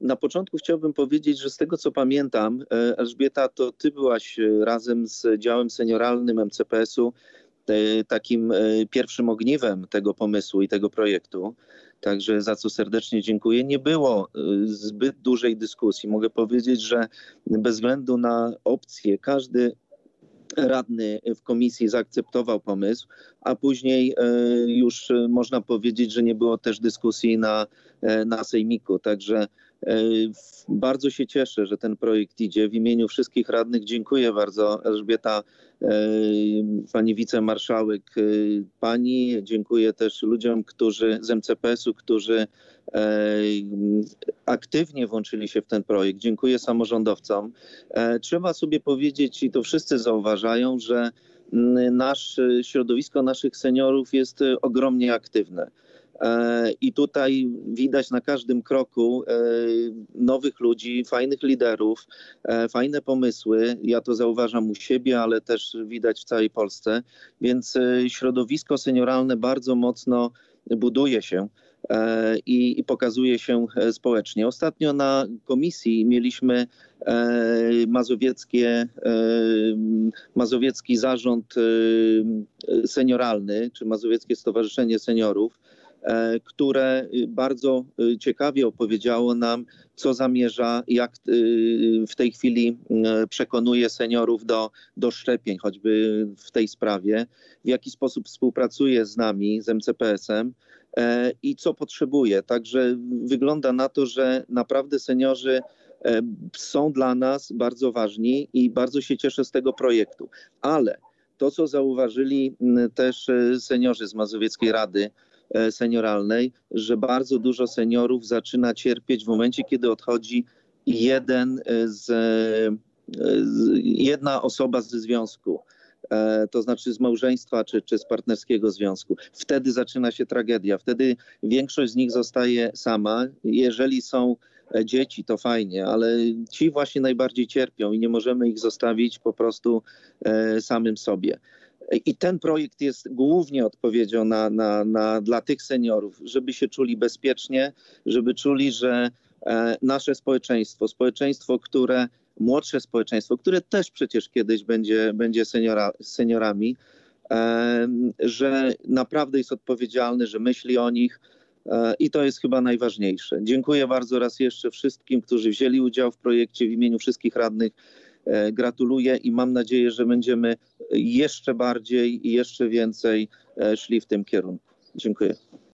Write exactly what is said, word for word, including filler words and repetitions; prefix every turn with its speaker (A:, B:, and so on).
A: na początku chciałbym powiedzieć, że z tego co pamiętam, Elżbieta, to ty byłaś razem z działem senioralnym M C P S-u takim pierwszym ogniwem tego pomysłu i tego projektu. Także za co serdecznie dziękuję. Nie było zbyt dużej dyskusji. Mogę powiedzieć, że bez względu na opcje każdy radny w komisji zaakceptował pomysł, a później już można powiedzieć, że nie było też dyskusji na, na sejmiku. Także bardzo się cieszę, że ten projekt idzie. W imieniu wszystkich radnych dziękuję bardzo, Elżbieta, pani wicemarszałek, pani. Dziękuję też ludziom, którzy z M C P S-u, którzy aktywnie włączyli się w ten projekt. Dziękuję samorządowcom. Trzeba sobie powiedzieć, i to wszyscy zauważają, że nasz, środowisko naszych seniorów jest ogromnie aktywne. I tutaj widać na każdym kroku nowych ludzi, fajnych liderów, fajne pomysły. Ja to zauważam u siebie, ale też widać w całej Polsce. Więc środowisko senioralne bardzo mocno buduje się i, i pokazuje się społecznie. Ostatnio na komisji mieliśmy mazowieckie, mazowiecki zarząd senioralny, czy Mazowieckie Stowarzyszenie Seniorów, które bardzo ciekawie opowiedziało nam, co zamierza, jak w tej chwili przekonuje seniorów do, do szczepień, choćby w tej sprawie, w jaki sposób współpracuje z nami, z M C P S-em i co potrzebuje. Także wygląda na to, że naprawdę seniorzy są dla nas bardzo ważni i bardzo się cieszę z tego projektu. Ale to, co zauważyli też seniorzy z Mazowieckiej Rady Senioralnej, że bardzo dużo seniorów zaczyna cierpieć w momencie, kiedy odchodzi jeden z, jedna osoba ze związku, to znaczy z małżeństwa czy, czy z partnerskiego związku. Wtedy zaczyna się tragedia. Wtedy większość z nich zostaje sama. Jeżeli są dzieci, to fajnie, ale ci właśnie najbardziej cierpią i nie możemy ich zostawić po prostu samym sobie. I ten projekt jest głównie odpowiedzią na, na, na, dla tych seniorów, żeby się czuli bezpiecznie, żeby czuli, że e, nasze społeczeństwo, społeczeństwo, które, młodsze społeczeństwo, które też przecież kiedyś będzie, będzie seniora, seniorami, e, że naprawdę jest odpowiedzialny, że myśli o nich e, i to jest chyba najważniejsze. Dziękuję bardzo raz jeszcze wszystkim, którzy wzięli udział w projekcie w imieniu wszystkich radnych. Gratuluję i mam nadzieję, że będziemy jeszcze bardziej i jeszcze więcej szli w tym kierunku. Dziękuję.